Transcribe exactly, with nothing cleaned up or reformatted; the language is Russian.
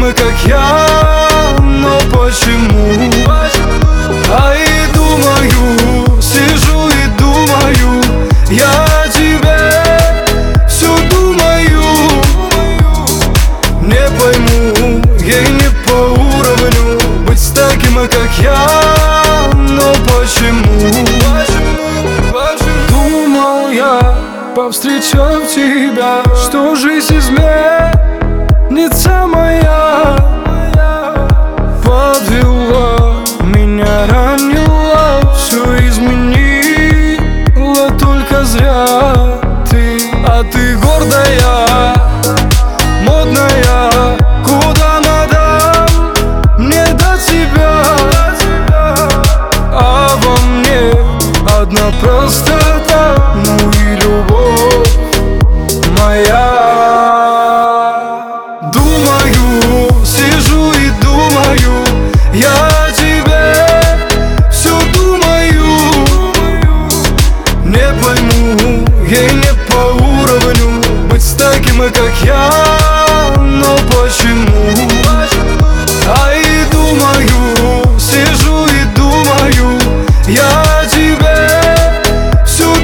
такими, как я, но почему? А и думаю, сижу и думаю, я о тебе все думаю. Не пойму, ей не по уровню быть с такими, как я, но почему? Думал я, повстречав тебя, что жизнь изменится моя. Подвела, меня ранила, все изменила только зря ты. А ты гордая, модная, куда надо, мне до тебя. А во мне одна простота, ну и любовь моя. Думаю, сижу и думаю, я о тебе все думаю. Не пойму, ей не